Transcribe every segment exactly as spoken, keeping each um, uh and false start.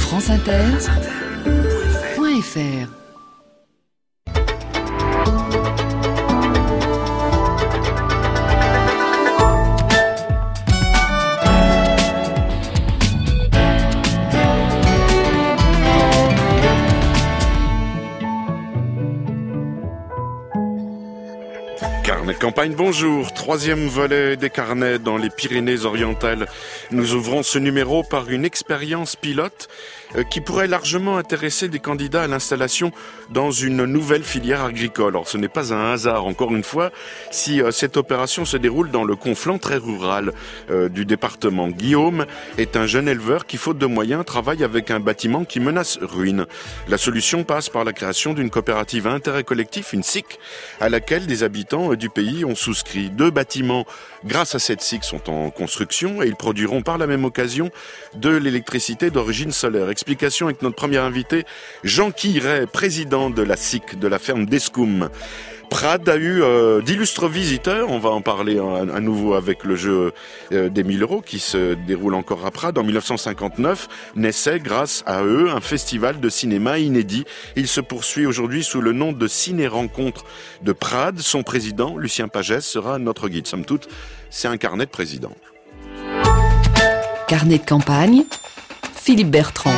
franceinter point f r. Carnet de campagne, bonjour. Troisième volet des carnets dans les Pyrénées-Orientales. Nous ouvrons ce numéro par une expérience pilote qui pourrait largement intéresser des candidats à l'installation dans une nouvelle filière agricole. Alors ce n'est pas un hasard, encore une fois, si euh, cette opération se déroule dans le conflant très rural euh, du département. Guillaume est un jeune éleveur qui, faute de moyens, travaille avec un bâtiment qui menace ruine. La solution passe par la création d'une coopérative à intérêt collectif, une S I C, à laquelle des habitants du pays ont souscrit. Deux bâtiments, grâce à cette S I C, sont en construction et ils produiront par la même occasion de l'électricité d'origine solaire. Explication avec notre premier invité, Jean Quirey, président de la S I C, de la ferme d'Escoum. Prades a eu euh, d'illustres visiteurs, on va en parler à, à nouveau avec le jeu euh, des mille euros qui se déroule encore à Prades. En dix-neuf cent cinquante-neuf, naissait grâce à eux un festival de cinéma inédit. Il se poursuit aujourd'hui sous le nom de Ciné-Rencontre de Prades. Son président, Lucien Pagès, sera notre guide. Somme toute, c'est un carnet de président. Carnet de campagne, Philippe Bertrand.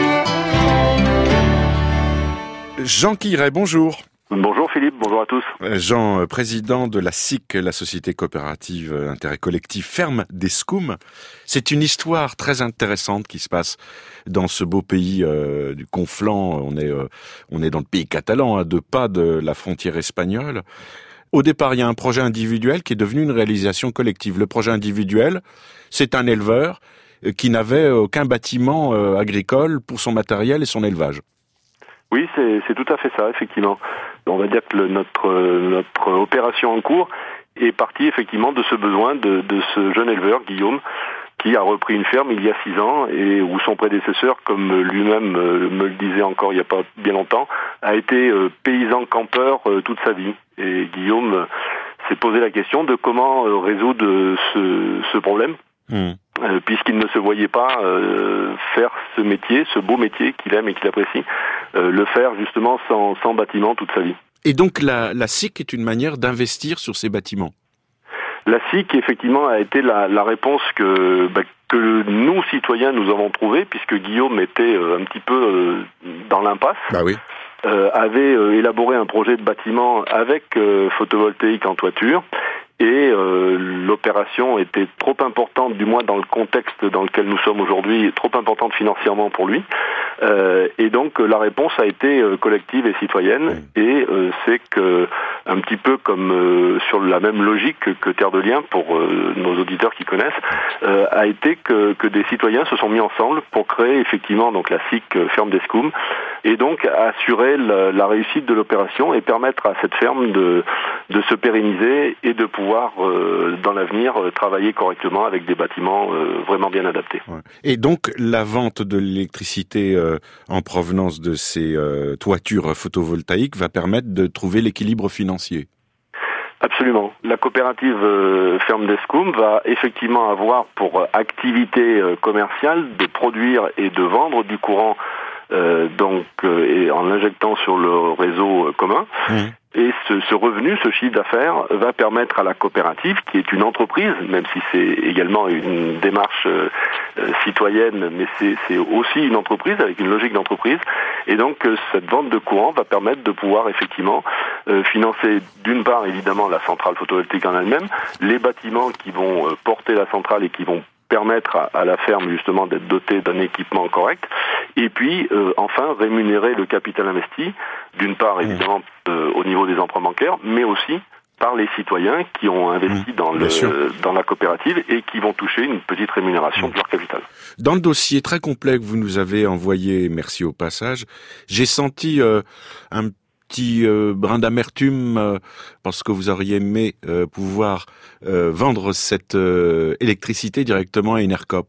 Jean Quirey, bonjour. Bonjour Philippe, bonjour à tous. Jean, président de la S I C, la Société Coopérative Intérêt Collectif Ferme d'Escoum. C'est une histoire très intéressante qui se passe dans ce beau pays euh, du Conflent. On est, euh, on est dans le pays catalan, à deux pas de la frontière espagnole. Au départ, il y a un projet individuel qui est devenu une réalisation collective. Le projet individuel, c'est un éleveur qui n'avait aucun bâtiment euh, agricole pour son matériel et son élevage. Oui, c'est, c'est tout à fait ça, effectivement. On va dire que le, notre, notre opération en cours est partie effectivement de ce besoin de, de ce jeune éleveur, Guillaume, qui a repris une ferme il y a six ans et où son prédécesseur, comme lui-même me le disait encore il n'y a pas bien longtemps, a été paysan campeur toute sa vie. Et Guillaume s'est posé la question de comment résoudre ce, ce problème. Mmh. Euh, puisqu'il ne se voyait pas euh, faire ce métier, ce beau métier qu'il aime et qu'il apprécie, euh, le faire justement sans, sans bâtiment toute sa vie. Et donc la, la S I C est une manière d'investir sur ces bâtiments. La S I C effectivement a été la, la réponse que, bah, que nous citoyens nous avons trouvée, puisque Guillaume était euh, un petit peu euh, dans l'impasse. Bah oui. Euh, avait euh, élaboré un projet de bâtiment avec euh, photovoltaïque en toiture. Et euh, l'opération était trop importante, du moins dans le contexte dans lequel nous sommes aujourd'hui, trop importante financièrement pour lui. Euh, et donc la réponse a été euh, collective et citoyenne. Et euh, c'est que, un petit peu comme euh, sur la même logique que, que Terre de Liens, pour euh, nos auditeurs qui connaissent, euh, a été que, que des citoyens se sont mis ensemble pour créer effectivement donc la S I C Ferme d'Escoum, et donc assurer la, la réussite de l'opération et permettre à cette ferme de, de se pérenniser et de pouvoir pouvoir euh, dans l'avenir euh, travailler correctement avec des bâtiments euh, vraiment bien adaptés. Ouais. Et donc la vente de l'électricité euh, en provenance de ces euh, toitures photovoltaïques va permettre de trouver l'équilibre financier. Absolument. La coopérative euh, Ferme d'Escoum va effectivement avoir pour euh, activité euh, commerciale de produire et de vendre du courant euh, donc euh, et en l'injectant sur le réseau euh, commun. Mmh. Et ce, ce revenu, ce chiffre d'affaires, va permettre à la coopérative, qui est une entreprise, même si c'est également une démarche euh, citoyenne, mais c'est, c'est aussi une entreprise avec une logique d'entreprise. Et donc euh, cette vente de courant va permettre de pouvoir effectivement euh, financer d'une part évidemment la centrale photovoltaïque en elle-même, les bâtiments qui vont euh, porter la centrale et qui vont permettre à, à la ferme justement d'être dotée d'un équipement correct, et puis euh, enfin rémunérer le capital investi, d'une part évidemment euh, au niveau des emprunts bancaires, mais aussi par les citoyens qui ont investi mmh, dans, le, dans la coopérative et qui vont toucher une petite rémunération mmh. de leur capital. Dans le dossier très complet que vous nous avez envoyé, merci au passage, j'ai senti euh, un petit euh, brin d'amertume euh, parce que vous auriez aimé euh, pouvoir euh, vendre cette euh, électricité directement à Enercop.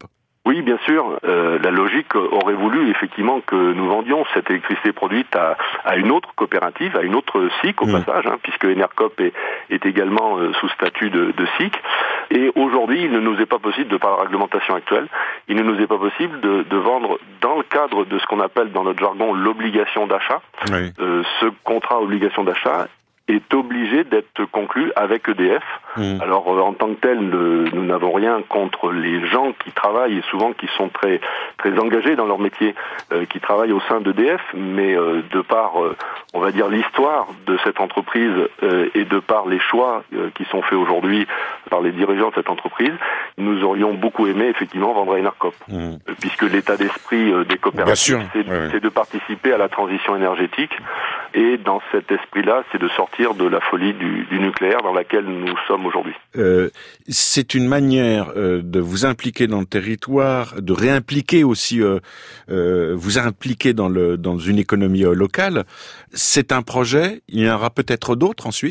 Oui, bien sûr. Euh, la logique aurait voulu effectivement que nous vendions cette électricité produite à, à une autre coopérative, à une autre S I C au mmh. passage, hein, puisque Enercop est, est également euh, sous statut de, de S I C. Et aujourd'hui, il ne nous est pas possible, de par la réglementation actuelle, il ne nous est pas possible de, de vendre dans le cadre de ce qu'on appelle dans notre jargon l'obligation d'achat. Oui. Euh, ce contrat obligation d'achat est obligé d'être conclu avec E D F. Mmh. Alors, euh, en tant que tel, le, nous n'avons rien contre les gens qui travaillent, et souvent qui sont très très engagés dans leur métier, euh, qui travaillent au sein d'E D F, mais euh, de par, euh, on va dire, l'histoire de cette entreprise euh, et de par les choix euh, qui sont faits aujourd'hui par les dirigeants de cette entreprise, nous aurions beaucoup aimé, effectivement, vendre à Enercop. Mmh. Euh, puisque l'état d'esprit euh, des coopératives, c'est, ouais, c'est de participer à la transition énergétique, et dans cet esprit-là, c'est de sortir de la folie du, du nucléaire dans laquelle nous sommes aujourd'hui. Euh, c'est une manière euh, de vous impliquer dans le territoire, de réimpliquer aussi, euh, euh, vous impliquer dans, le, dans une économie euh, locale. C'est un projet, il y en aura peut-être d'autres ensuite ?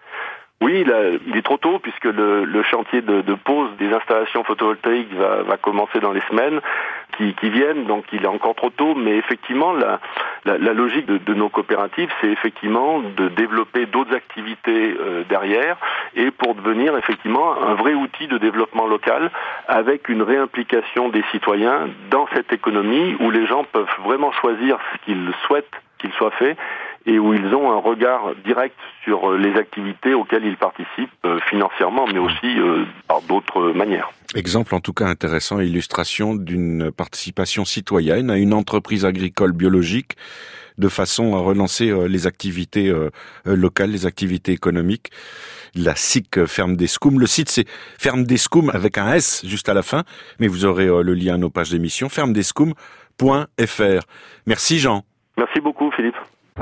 Oui, là, il est trop tôt puisque le, le chantier de, de pose des installations photovoltaïques va, va commencer dans les semaines qui, qui viennent, donc il est encore trop tôt, mais effectivement la, la, la logique de, de nos coopératives, c'est effectivement de développer d'autres activités euh, derrière et pour devenir effectivement un vrai outil de développement local avec une réimplication des citoyens dans cette économie où les gens peuvent vraiment choisir ce qu'ils souhaitent qu'il soit fait et où ils ont un regard direct sur les activités auxquelles ils participent euh, financièrement, mais aussi euh, par d'autres manières. Exemple en tout cas intéressant, illustration d'une participation citoyenne à une entreprise agricole biologique de façon à relancer euh, les activités euh, locales, les activités économiques. La S I C Ferme des Scoums. Le site c'est Ferme des Scoums avec un S juste à la fin, mais vous aurez euh, le lien à nos pages d'émission, ferme des scoums point f r. Merci Jean. Merci beaucoup Philippe.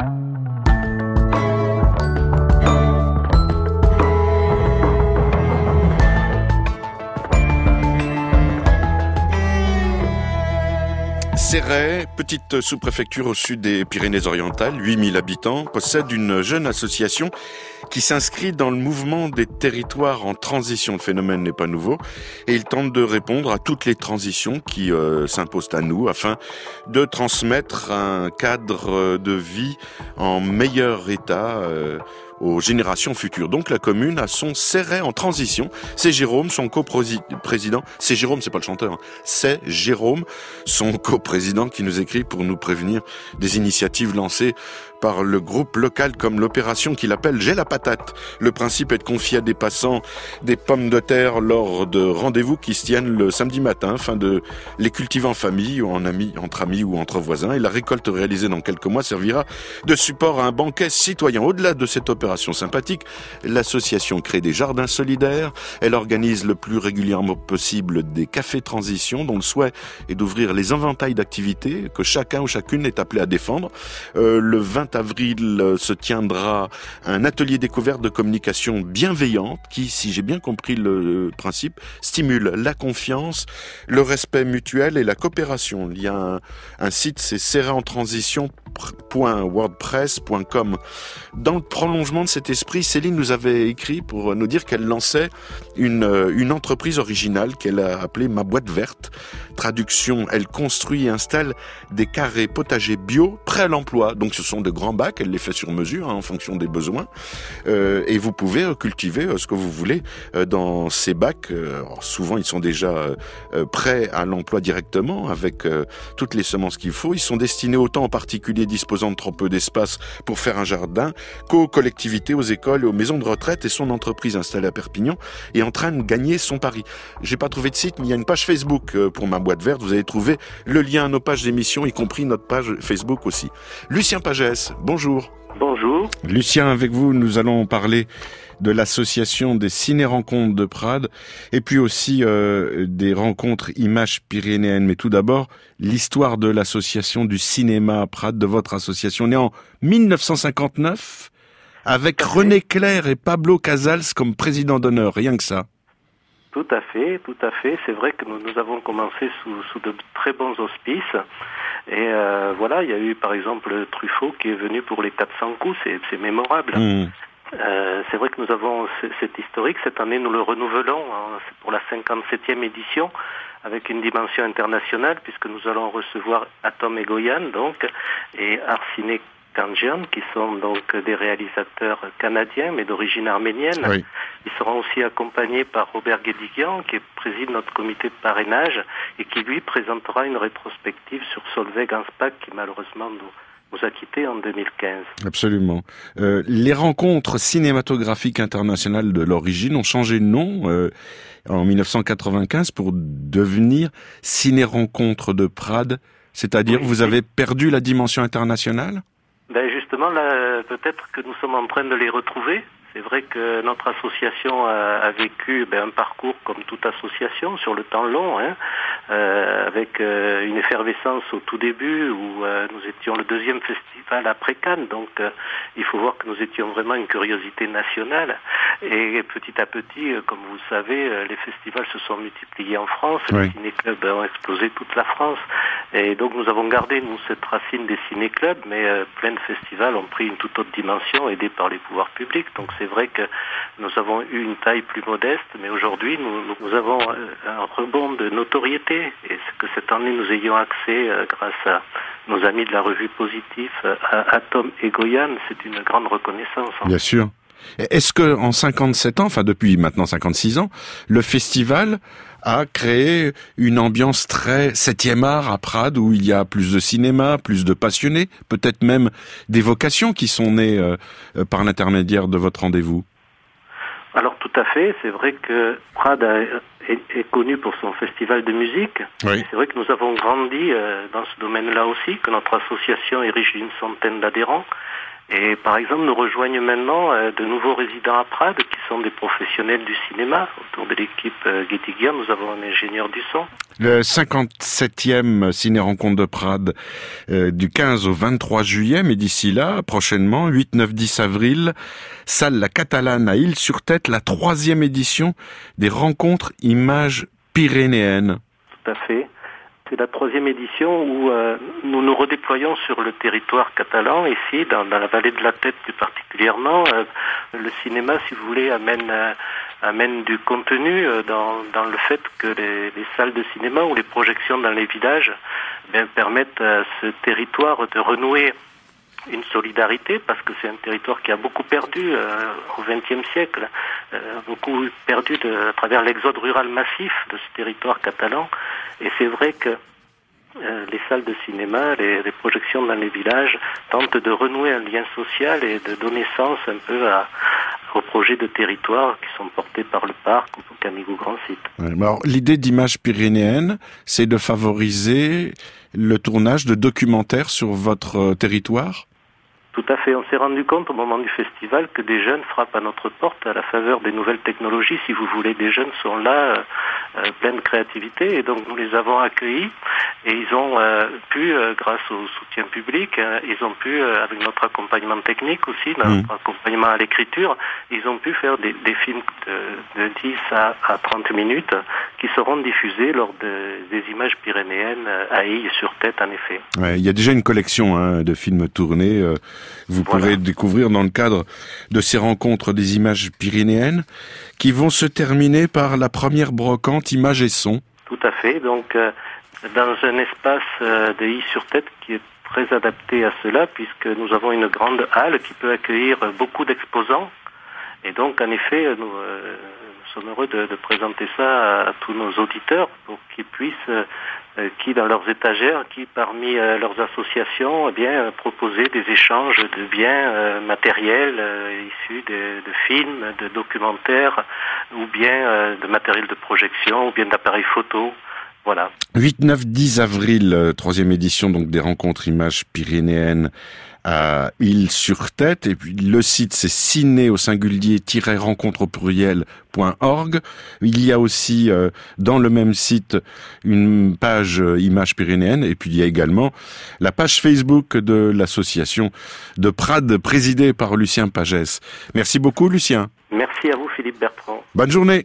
Céret, petite sous-préfecture au sud des Pyrénées-Orientales, huit mille habitants, possède une jeune association qui s'inscrit dans le mouvement des territoires en transition. Le phénomène n'est pas nouveau et il tente de répondre à toutes les transitions qui euh, s'imposent à nous afin de transmettre un cadre de vie en meilleur état euh, aux générations futures. Donc la commune a son Céret en transition. C'est Jérôme, son coprésident. C'est Jérôme, c'est pas le chanteur. Hein. C'est Jérôme, son coprésident, qui nous écrit pour nous prévenir des initiatives lancées par le groupe local comme l'opération qu'il appelle J'ai la patate. Le principe est de confier à des passants des pommes de terre lors de rendez-vous qui se tiennent le samedi matin, afin de les cultiver en famille ou en amis, entre amis ou entre voisins. Et la récolte réalisée dans quelques mois servira de support à un banquet citoyen. Au-delà de cette opération sympathique, l'association crée des jardins solidaires. Elle organise le plus régulièrement possible des cafés transition dont le souhait est d'ouvrir les éventails d'activités que chacun ou chacune est appelé à défendre. Euh, le vingt avril se tiendra un atelier découverte de communication bienveillante qui, si j'ai bien compris le principe, stimule la confiance, le respect mutuel et la coopération. Il y a un, un site, c'est céret en transition point wordpress point com. Dans le prolongement de cet esprit, Céline nous avait écrit pour nous dire qu'elle lançait une, une entreprise originale qu'elle a appelée Ma Boîte Verte. Traduction, elle construit et installe des carrés potagers bio prêts à l'emploi. Donc ce sont de grands bacs, elle les fait sur mesure hein, en fonction des besoins. Euh, et vous pouvez euh, cultiver euh, ce que vous voulez euh, dans ces bacs. Euh, souvent, ils sont déjà euh, prêts à l'emploi directement avec euh, toutes les semences qu'il faut. Ils sont destinés autant aux particuliers disposant de trop peu d'espace pour faire un jardin qu'aux collectivités, aux écoles et aux maisons de retraite. Et son entreprise installée à Perpignan est en train de gagner son pari. J'ai pas trouvé de site, mais il y a une page Facebook euh, pour Ma Boîte Verte. Vous allez trouver le lien à nos pages d'émission, y compris notre page Facebook aussi. Lucien Pagès, bonjour. Bonjour. Lucien, avec vous, nous allons parler de l'association des ciné-rencontres de Prades et puis aussi euh, des rencontres images pyrénéennes. Mais tout d'abord, l'histoire de l'association du cinéma à Prades, de votre association, née en dix-neuf cent cinquante-neuf avec René Clair et Pablo Casals comme président d'honneur, rien que ça. Tout à fait, tout à fait. C'est vrai que nous, nous avons commencé sous, sous de très bons auspices. Et euh, voilà, il y a eu par exemple Truffaut qui est venu pour les quatre cents coups, c'est, c'est mémorable. Mmh. Euh, c'est vrai que nous avons c- cet historique, cette année nous le renouvelons, hein, c'est pour la cinquante-septième édition. avec une dimension internationale, puisque nous allons recevoir Atom Egoyan, donc, et Arsine Kanjian, qui sont donc des réalisateurs canadiens, mais d'origine arménienne. Oui. Ils seront aussi accompagnés par Robert Guédiguian, qui préside notre comité de parrainage, et qui, lui, présentera une rétrospective sur Solveig Ansbach, qui, malheureusement, nous nous a quittés en deux mille quinze. Absolument. Euh, les rencontres cinématographiques internationales de l'origine ont changé de nom euh, en dix-neuf cent quatre-vingt-quinze pour devenir Ciné-Rencontres de Prades, c'est-à-dire Oui, vous oui. avez perdu la dimension internationale ? Ben justement, là, peut-être que nous sommes en train de les retrouver. C'est vrai que notre association a, a vécu ben, un parcours comme toute association sur le temps long, hein, euh, avec euh, une effervescence au tout début où euh, nous étions le deuxième festival après Cannes. Donc euh, il faut voir que nous étions vraiment une curiosité nationale. Et petit à petit, euh, comme vous le savez, euh, les festivals se sont multipliés en France. Oui. Les ciné-clubs ont explosé toute la France. Et donc nous avons gardé, nous, cette racine des ciné-clubs, mais euh, plein de festivals ont pris une toute autre dimension, aidés par les pouvoirs publics. Donc c'est vrai que nous avons eu une taille plus modeste, mais aujourd'hui nous, nous avons un rebond de notoriété. Et que cette année nous ayons accès, euh, grâce à nos amis de la revue Positif, à Atom Egoyan, c'est une grande reconnaissance. Hein. Bien sûr. Est-ce que en cinquante-sept ans, enfin depuis maintenant cinquante-six ans, le festival a créé une ambiance très septième art à Prades où il y a plus de cinéma, plus de passionnés, peut-être même des vocations qui sont nées euh, par l'intermédiaire de votre rendez-vous? Alors tout à fait, c'est vrai que Prades a, est, est connu pour son festival de musique. Oui. C'est vrai que nous avons grandi euh, dans ce domaine-là aussi, que notre association est riche d'une centaine d'adhérents. Et par exemple, nous rejoignent maintenant euh, de nouveaux résidents à Prades qui sont des professionnels du cinéma. Autour de l'équipe euh, Guédiguian, nous avons un ingénieur du son. Le cinquante-septième Ciné-Rencontre de Prades euh, du quinze au vingt-trois juillet, mais d'ici là, prochainement, huit, neuf, dix avril, salle La Catalane à Île-sur-Tête, la troisième édition des Rencontres Images Pyrénéennes. Tout à fait. C'est la troisième édition où euh, nous nous redéployons sur le territoire catalan, ici, dans, dans la vallée de la Tête plus particulièrement. Euh, le cinéma, si vous voulez, amène, euh, amène du contenu euh, dans, dans le fait que les, les salles de cinéma ou les projections dans les villages bien, permettent à ce territoire de renouer une solidarité, parce que c'est un territoire qui a beaucoup perdu euh, au vingtième siècle, euh, beaucoup perdu de, à travers l'exode rural massif de ce territoire catalan. Et c'est vrai que euh, les salles de cinéma, les, les projections dans les villages tentent de renouer un lien social et de donner sens un peu à, aux projets de territoire qui sont portés par le parc ou Camigou Grand Site. Ouais, alors, l'idée d'Images Pyrénéennes, c'est de favoriser le tournage de documentaires sur votre euh, territoire? Tout à fait. On s'est rendu compte au moment du festival que des jeunes frappent à notre porte à la faveur des nouvelles technologies. Si vous voulez, des jeunes sont là, euh, euh, pleins de créativité, et donc nous les avons accueillis et ils ont euh, pu, euh, grâce au soutien public, euh, ils ont pu, euh, avec notre accompagnement technique aussi, notre mmh. accompagnement à l'écriture, ils ont pu faire des, des films de, de dix à trente minutes qui seront diffusés lors de, des Images Pyrénéennes à Île-sur-Tête, en effet. Ouais, il y a déjà une collection hein, de films tournés. Euh... Vous voilà. pourrez découvrir dans le cadre de ces rencontres des Images Pyrénéennes qui vont se terminer par la première brocante Images et Sons. Tout à fait. Donc, euh, dans un espace euh, de Île-sur-Tête qui est très adapté à cela, puisque nous avons une grande halle qui peut accueillir beaucoup d'exposants. Et donc, en effet, nous, euh, nous sommes heureux de, de présenter ça à, à tous nos auditeurs pour qu'ils puissent... Euh, qui dans leurs étagères, qui parmi euh, leurs associations, eh bien, euh, proposer des échanges de biens euh, matériels euh, issus de, de films, de documentaires, ou bien euh, de matériel de projection, ou bien d'appareils photo. Voilà. huit, neuf, dix avril, euh, troisième édition donc des rencontres Images Pyrénéennes à Île-sur-Tête, et puis le site c'est ciné au singulier-rencontre au pluriel point org. Il y a aussi euh, dans le même site une page euh, Images Pyrénéennes, et puis il y a également la page Facebook de l'association de Prades présidée par Lucien Pagès. Merci beaucoup Lucien. Merci à vous Philippe Bertrand. Bonne journée.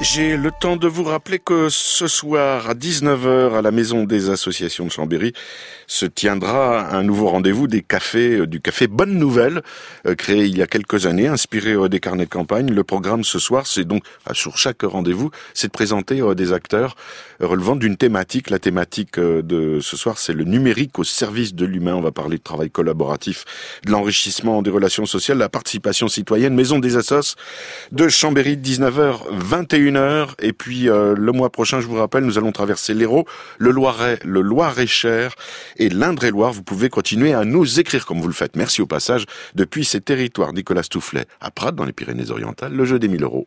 J'ai le temps de vous rappeler que ce soir à dix-neuf heures à la Maison des Associations de Chambéry se tiendra un nouveau rendez-vous des cafés, du café Bonne Nouvelle, euh, créé il y a quelques années, inspiré euh, des carnets de campagne. Le programme ce soir, c'est donc, euh, sur chaque rendez-vous, c'est de présenter euh, des acteurs euh, relevant d'une thématique. La thématique euh, de ce soir, c'est le numérique au service de l'humain. On va parler de travail collaboratif, de l'enrichissement des relations sociales, la participation citoyenne. Maison des Assos de Chambéry, dix-neuf heures, vingt et une heures. Et puis euh, le mois prochain, je vous rappelle, nous allons traverser l'Hérault, le Loiret, le Loir-et-Cher et l'Indre-et-Loire. Vous pouvez continuer à nous écrire comme vous le faites. Merci au passage depuis ces territoires. Nicolas Stoufflet à Prat, dans les Pyrénées-Orientales, le jeu des mille euros.